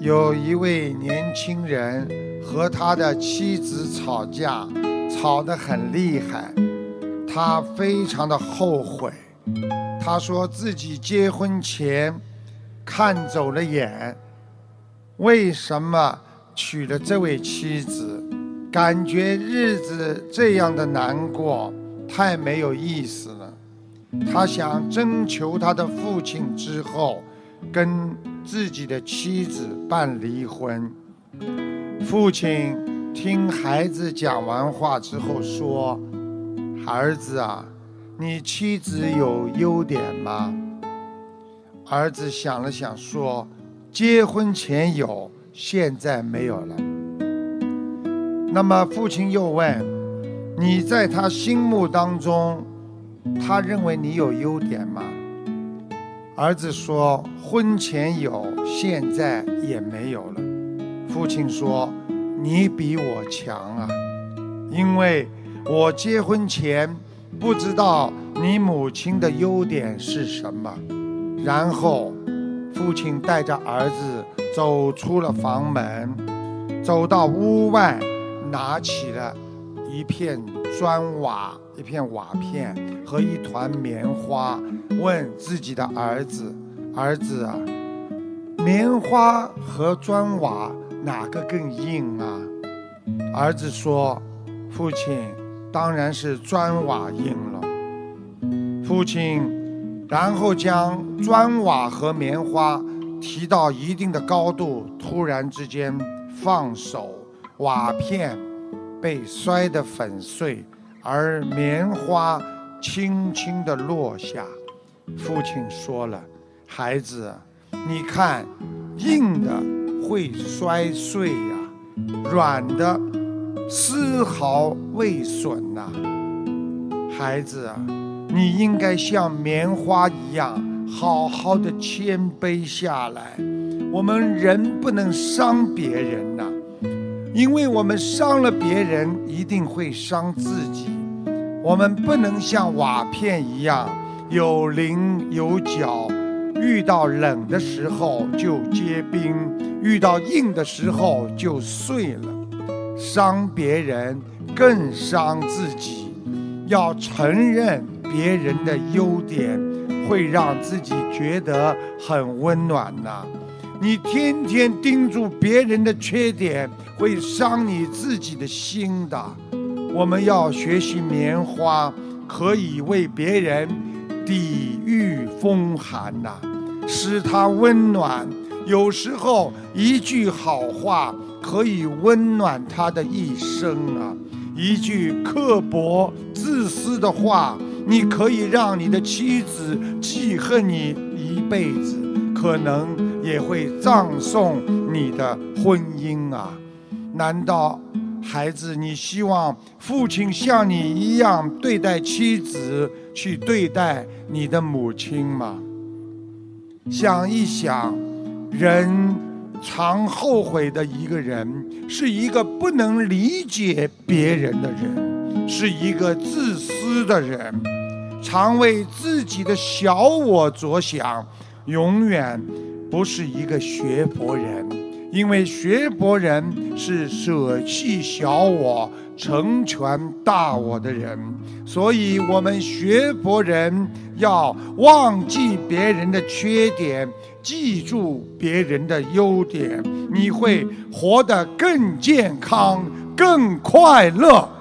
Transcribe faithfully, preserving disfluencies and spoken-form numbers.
有一位年轻人和他的妻子吵架，吵得很厉害，他非常的后悔。他说自己结婚前看走了眼，为什么娶了这位妻子，感觉日子这样的难过，太没有意思了。他想征求他的父亲之后，跟自己的妻子办离婚。父亲听孩子讲完话之后说：儿子啊，你妻子有优点吗？儿子想了想说：结婚前有，现在没有了。那么父亲又问：你在他心目当中，他认为你有优点吗？儿子说：婚前有，现在也没有了。父亲说：你比我强啊，因为我结婚前不知道你母亲的优点是什么。然后父亲带着儿子走出了房门，走到屋外，拿起了一片砖瓦一片瓦片和一团棉花，问自己的儿子：儿子啊，棉花和砖瓦哪个更硬啊？儿子说：父亲，当然是砖瓦硬了。父亲然后将砖瓦和棉花提到一定的高度，突然之间放手，瓦片被摔得粉碎，而棉花轻轻地落下。父亲说了：孩子，你看，硬的会摔碎呀、啊，软的丝毫未损呐、啊。孩子啊，你应该像棉花一样好好的谦卑下来。我们人不能伤别人呐、啊，因为我们伤了别人，一定会伤自己。我们不能像瓦片一样有棱有角，遇到冷的时候就结冰，遇到硬的时候就碎了。伤别人更伤自己。要承认别人的优点，会让自己觉得很温暖呐。你天天盯住别人的缺点，会伤你自己的心的。我们要学习棉花，可以为别人抵御风寒呐、啊，使他温暖。有时候一句好话可以温暖他的一生啊。一句刻薄自私的话，你可以让你的妻子记恨你一辈子，可能也会葬送你的婚姻啊。难道孩子，你希望父亲像你一样对待妻子，去对待你的母亲吗？想一想，人常后悔的一个人，是一个不能理解别人的人，是一个自私的人，常为自己的小我着想，永远不是一个学佛人。因为学佛人是舍弃小我成全大我的人，所以我们学佛人要忘记别人的缺点，记住别人的优点，你会活得更健康更快乐。